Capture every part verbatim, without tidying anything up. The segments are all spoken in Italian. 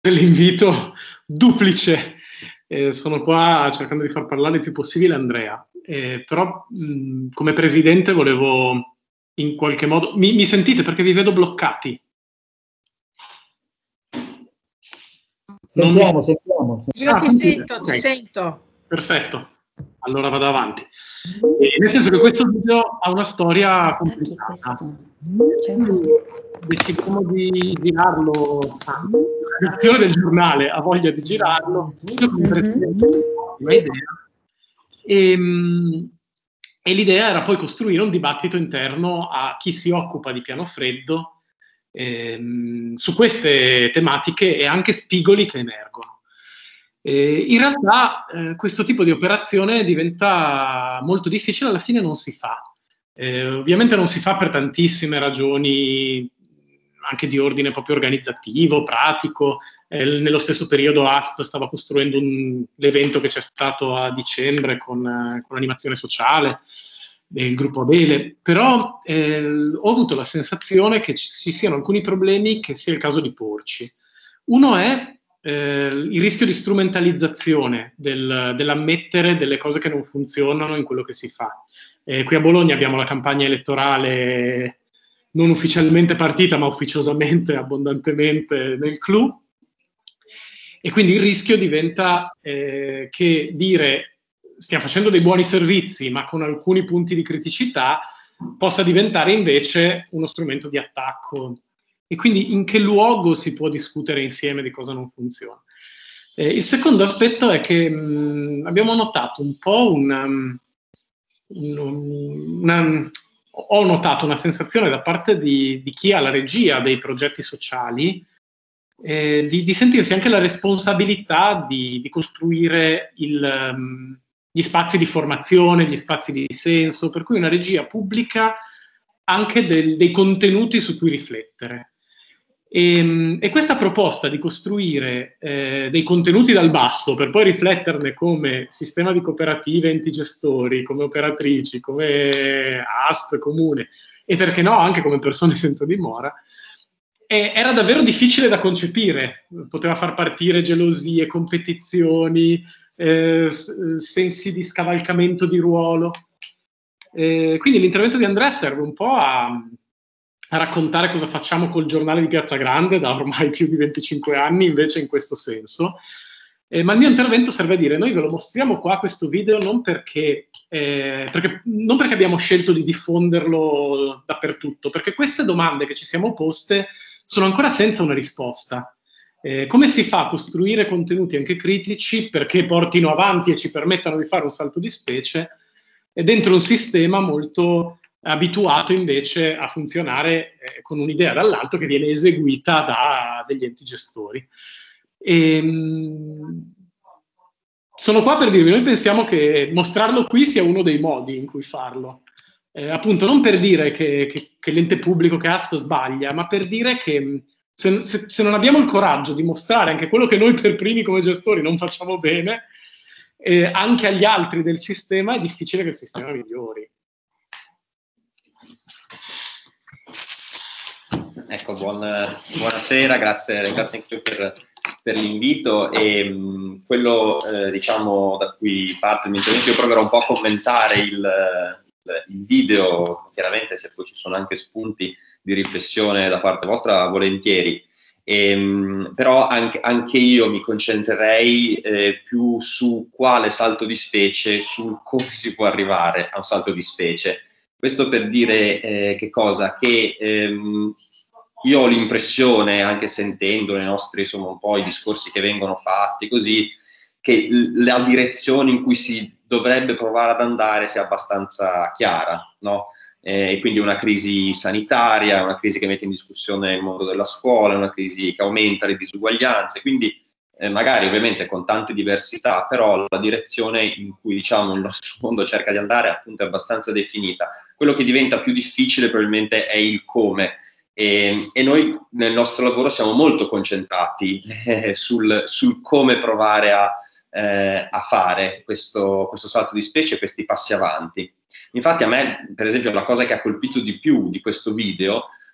l'invito duplice. Eh, sono qua cercando di far parlare il più possibile Andrea, eh, però mh, come presidente volevo in qualche modo... Mi, mi sentite perché vi vedo bloccati? Non sentiamo, mi... sentiamo. Io ah, ti sentite? sento, okay. ti sento. Perfetto, allora vado avanti. Eh, nel senso che questo video ha una storia complicata. Decidiamo di girarlo, ah, la redazione del giornale ha voglia di girarlo, io come presidente ho una idea, e, e l'idea era poi costruire un dibattito interno a chi si occupa di piano freddo ehm, su queste tematiche e anche spigoli che emergono. Eh, in realtà eh, questo tipo di operazione diventa molto difficile, alla fine non si fa. Eh, ovviamente non si fa per tantissime ragioni, anche di ordine proprio organizzativo, pratico. Eh, nello stesso periodo A S P stava costruendo un, l'evento che c'è stato a dicembre con, eh, con animazione sociale, eh, il gruppo Abele, però eh, ho avuto la sensazione che ci siano alcuni problemi che sia il caso di porci. Uno è eh, il rischio di strumentalizzazione del, dell'ammettere delle cose che non funzionano in quello che si fa. Eh, qui a Bologna abbiamo la campagna elettorale non ufficialmente partita, ma ufficiosamente, abbondantemente nel clou, e quindi il rischio diventa eh, che dire stiamo facendo dei buoni servizi, ma con alcuni punti di criticità, possa diventare invece uno strumento di attacco. E quindi in che luogo si può discutere insieme di cosa non funziona? Eh, il secondo aspetto è che mh, abbiamo notato un po' una, una, ho notato una sensazione da parte di, di chi ha la regia dei progetti sociali eh, di, di sentirsi anche la responsabilità di, di costruire il, um, gli spazi di formazione, gli spazi di senso, per cui una regia pubblica anche del, dei contenuti su cui riflettere. E, e questa proposta di costruire eh, dei contenuti dal basso per poi rifletterne come sistema di cooperative, enti gestori, come operatrici, come A S P, comune e perché no anche come persone senza dimora, eh, era davvero difficile da concepire. Poteva far partire gelosie, competizioni, eh, sensi di scavalcamento di ruolo. Eh, quindi l'intervento di Andrea serve un po' a a raccontare cosa facciamo col giornale di Piazza Grande da ormai più di venticinque anni, invece in questo senso. Eh, ma il mio intervento serve a dire, noi ve lo mostriamo qua questo video non perché, eh, perché, non perché abbiamo scelto di diffonderlo dappertutto, perché queste domande che ci siamo poste sono ancora senza una risposta. Eh, come si fa a costruire contenuti anche critici perché portino avanti e ci permettano di fare un salto di specie e dentro un sistema molto abituato invece a funzionare eh, con un'idea dall'alto che viene eseguita da degli enti gestori. E, mh, sono qua per dirvi, noi pensiamo che mostrarlo qui sia uno dei modi in cui farlo. Eh, appunto, non per dire che, che, che l'ente pubblico, che A S P sbaglia, ma per dire che se, se, se non abbiamo il coraggio di mostrare anche quello che noi per primi come gestori non facciamo bene, eh, anche agli altri del sistema, è difficile che il sistema migliori. Ecco, buon, buonasera, grazie, grazie anche per, per l'invito e mh, quello eh, diciamo da cui parte il mio intervento. Io proverò un po' a commentare il, il, il video, chiaramente se poi ci sono anche spunti di riflessione da parte vostra, volentieri. E, mh, però anche, anche io mi concentrerei eh, più su quale salto di specie, su come si può arrivare a un salto di specie. Questo per dire eh, che cosa? Che ehm, io ho l'impressione, anche sentendo nei nostri, insomma, un po' i discorsi che vengono fatti così, che la direzione in cui si dovrebbe provare ad andare sia abbastanza chiara, no? E quindi una crisi sanitaria, una crisi che mette in discussione il mondo della scuola, una crisi che aumenta le disuguaglianze, quindi eh, magari ovviamente con tante diversità, però la direzione in cui diciamo il nostro mondo cerca di andare appunto è abbastanza definita. Quello che diventa più difficile probabilmente è il come. E, e noi nel nostro lavoro siamo molto concentrati eh, sul, sul come provare a, eh, a fare questo, questo salto di specie, questi passi avanti. Infatti a me, per esempio, la cosa che ha colpito di più di questo video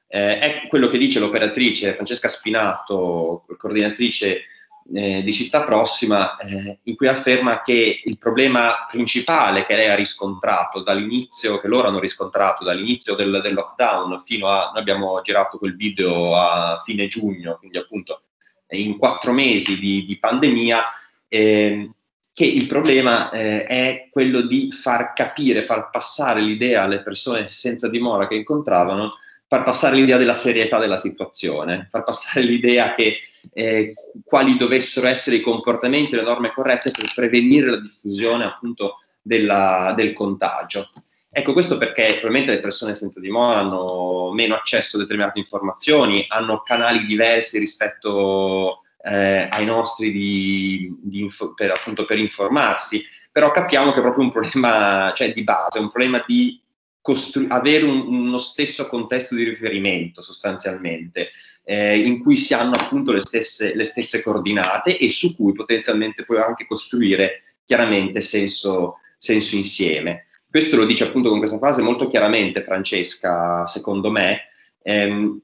Eh, è quello che dice l'operatrice Francesca Spinato, coordinatrice eh, di Città Prossima, eh, in cui afferma che il problema principale che lei ha riscontrato dall'inizio, che loro hanno riscontrato dall'inizio del, del lockdown fino a, noi abbiamo girato quel video a fine giugno, quindi appunto in quattro mesi di, di pandemia, eh, che il problema eh, è quello di far capire, far passare l'idea alle persone senza dimora che incontravano, far passare l'idea della serietà della situazione, far passare l'idea che eh, quali dovessero essere i comportamenti e le norme corrette per prevenire la diffusione appunto della, del contagio. Ecco, questo perché probabilmente le persone senza dimora hanno meno accesso a determinate informazioni, hanno canali diversi rispetto eh, ai nostri di, di info, per, appunto, per informarsi, però capiamo che è proprio un problema, cioè, di base, un problema di costru- avere un, uno stesso contesto di riferimento sostanzialmente, eh, in cui si hanno appunto le stesse, le stesse coordinate e su cui potenzialmente puoi anche costruire chiaramente senso, senso insieme. Questo lo dice appunto con questa frase molto chiaramente Francesca, secondo me, ehm,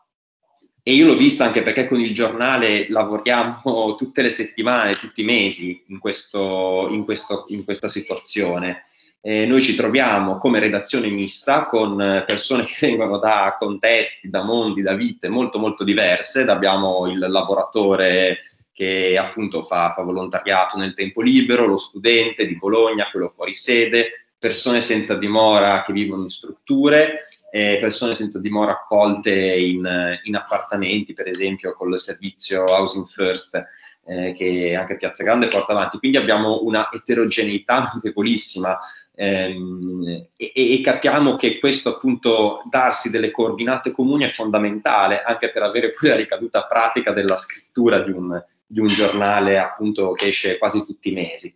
e io l'ho vista anche perché con il giornale lavoriamo tutte le settimane, tutti i mesi in, questo, in, questo, in questa situazione. Eh, noi ci troviamo come redazione mista con persone che vengono da contesti, da mondi, da vite molto molto diverse. Abbiamo il lavoratore che appunto fa, fa volontariato nel tempo libero, lo studente di Bologna, quello fuori sede, persone senza dimora che vivono in strutture, eh, persone senza dimora accolte in, in appartamenti, per esempio con il servizio Housing First, eh, che anche Piazza Grande porta avanti. Quindi abbiamo una eterogeneità notevolissima, ehm, e, e capiamo che questo appunto darsi delle coordinate comuni è fondamentale anche per avere poi la ricaduta pratica della scrittura di un, di un giornale appunto che esce quasi tutti i mesi.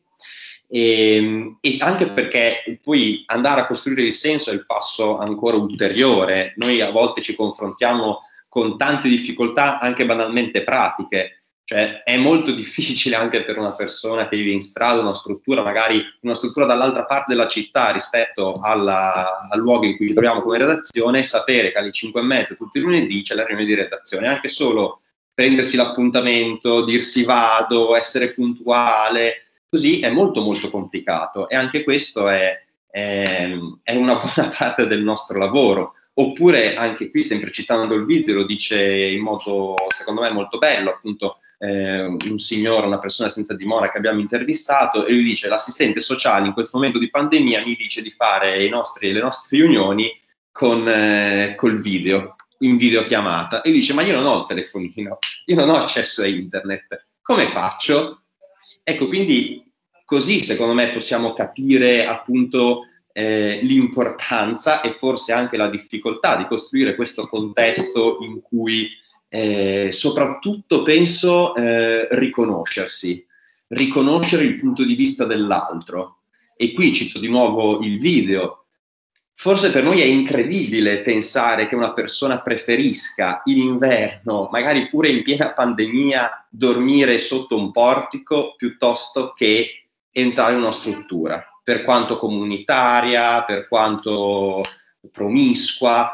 E, e anche perché poi andare a costruire il senso è il passo ancora ulteriore. Noi a volte ci confrontiamo con tante difficoltà anche banalmente pratiche, cioè è molto difficile anche per una persona che vive in strada, una struttura magari una struttura dall'altra parte della città rispetto alla, al luogo in cui ci troviamo come redazione, sapere che alle cinque e mezza tutti i lunedì c'è la riunione di redazione, anche solo prendersi l'appuntamento, dirsi vado, essere puntuale. Così è molto molto complicato e anche questo è, è, è una buona parte del nostro lavoro. Oppure anche qui, sempre citando il video, lo dice in modo secondo me molto bello, appunto eh, un signore, una persona senza dimora che abbiamo intervistato, e lui dice: l'assistente sociale in questo momento di pandemia mi dice di fare i nostri, le nostre riunioni con eh, col video, in videochiamata, e dice: ma io non ho il telefonino, io non ho accesso a internet, come faccio? Ecco, quindi così secondo me possiamo capire appunto eh, l'importanza e forse anche la difficoltà di costruire questo contesto in cui eh, soprattutto penso eh, riconoscersi, riconoscere il punto di vista dell'altro. E qui cito di nuovo il video. Forse per noi è incredibile pensare che una persona preferisca in inverno, magari pure in piena pandemia, dormire sotto un portico piuttosto che entrare in una struttura, per quanto comunitaria, per quanto promiscua.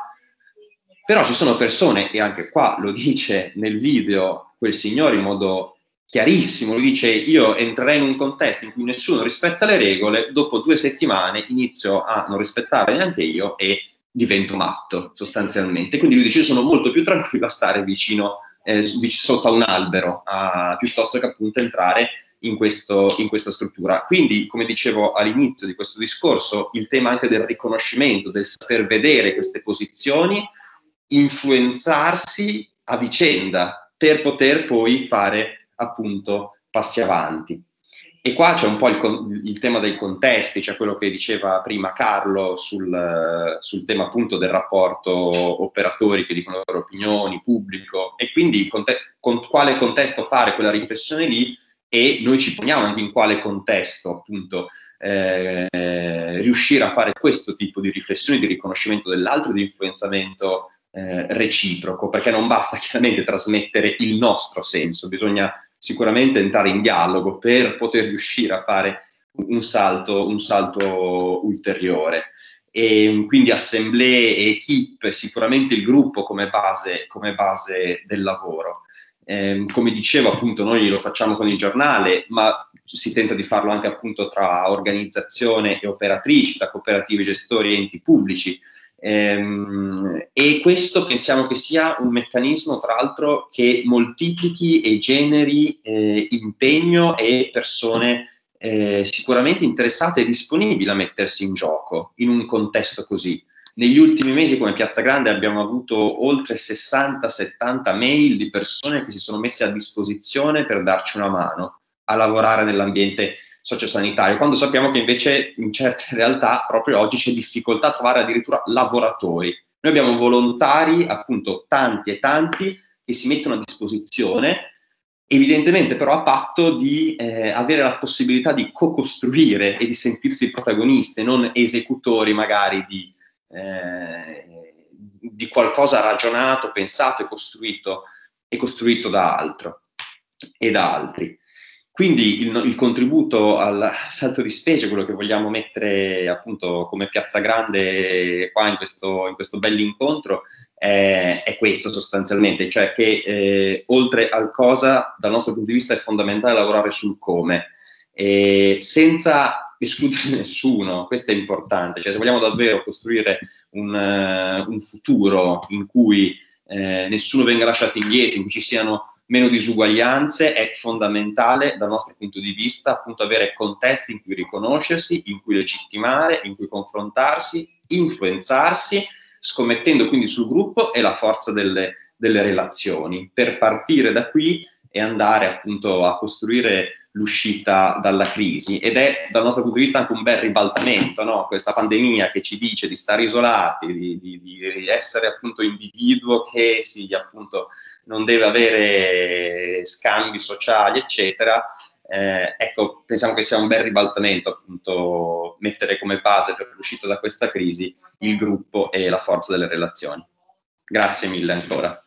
Però ci sono persone, e anche qua lo dice nel video quel signore in modo chiarissimo, lui dice: io entrerei in un contesto in cui nessuno rispetta le regole, dopo due settimane inizio a non rispettare neanche io e divento matto sostanzialmente. Quindi lui dice: io sono molto più tranquillo a stare vicino, eh, sotto a un albero, a, piuttosto che appunto entrare in, questo, in questa struttura. Quindi, come dicevo all'inizio di questo discorso, il tema anche del riconoscimento, del saper vedere queste posizioni, influenzarsi a vicenda per poter poi fare appunto passi avanti. E qua c'è un po' il, il tema dei contesti, cioè quello che diceva prima Carlo sul, sul tema appunto del rapporto operatori che dicono le loro opinioni, pubblico, e quindi conte- con quale contesto fare quella riflessione lì, e noi ci poniamo anche in quale contesto appunto eh, riuscire a fare questo tipo di riflessioni, di riconoscimento dell'altro, di influenzamento eh, reciproco, perché non basta chiaramente trasmettere il nostro senso, bisogna sicuramente entrare in dialogo per poter riuscire a fare un salto, un salto ulteriore. e quindi assemblee e equip, sicuramente il gruppo come base, come base del lavoro. Eh, come dicevo, appunto, noi lo facciamo con il giornale, ma si tenta di farlo anche appunto tra organizzazione e operatrici, tra cooperative, gestori e enti pubblici. Ehm, e questo pensiamo che sia un meccanismo, tra l'altro, che moltiplichi e generi eh, impegno e persone eh, sicuramente interessate e disponibili a mettersi in gioco in un contesto così. Negli ultimi mesi come Piazza Grande abbiamo avuto oltre sessanta settanta mail di persone che si sono messe a disposizione per darci una mano a lavorare nell'ambiente sociosanitario, quando sappiamo che invece in certe realtà proprio oggi c'è difficoltà a trovare addirittura lavoratori. Noi abbiamo volontari, appunto tanti e tanti, che si mettono a disposizione, evidentemente però a patto di eh, avere la possibilità di co-costruire e di sentirsi protagonisti, non esecutori magari di, eh, di qualcosa ragionato, pensato e costruito, e costruito da altro e da altri. Quindi il, il contributo al salto di specie, quello che vogliamo mettere appunto come Piazza Grande qua in questo, in questo bell'incontro, è, è questo sostanzialmente, cioè che eh, oltre al cosa, dal nostro punto di vista è fondamentale lavorare sul come, e senza escludere nessuno, questo è importante, cioè se vogliamo davvero costruire un, uh, un futuro in cui eh, nessuno venga lasciato indietro, in cui ci siano meno disuguaglianze, è fondamentale dal nostro punto di vista appunto avere contesti in cui riconoscersi, in cui legittimare, in cui confrontarsi, influenzarsi, scommettendo quindi sul gruppo e la forza delle, delle relazioni, per partire da qui e andare appunto a costruire l'uscita dalla crisi. Ed è dal nostro punto di vista anche un bel ribaltamento, no? Questa pandemia che ci dice di stare isolati, di, di, di essere appunto individuo che si appunto non deve avere scambi sociali, eccetera. Eh, ecco, pensiamo che sia un bel ribaltamento appunto mettere come base per l'uscita da questa crisi il gruppo e la forza delle relazioni. Grazie mille ancora.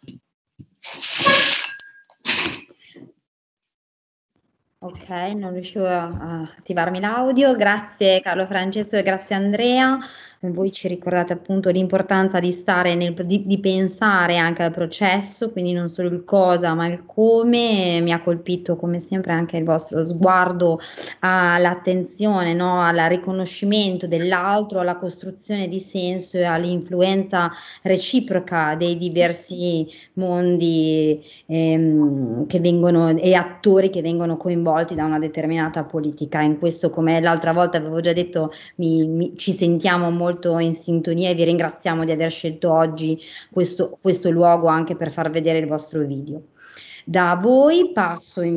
Ok, non riuscivo a attivarmi l'audio. Grazie Carlo Francesco e grazie Andrea. Voi ci ricordate appunto l'importanza di stare nel, di, di pensare anche al processo, quindi non solo il cosa ma il come. Mi ha colpito come sempre anche il vostro sguardo all'attenzione, no? Al riconoscimento dell'altro, alla costruzione di senso e all'influenza reciproca dei diversi mondi ehm, che vengono e attori che vengono coinvolti da una determinata politica. In questo, come l'altra volta avevo già detto, mi, mi, ci sentiamo molto in sintonia e vi ringraziamo di aver scelto oggi questo, questo luogo anche per far vedere il vostro video. Da voi passo in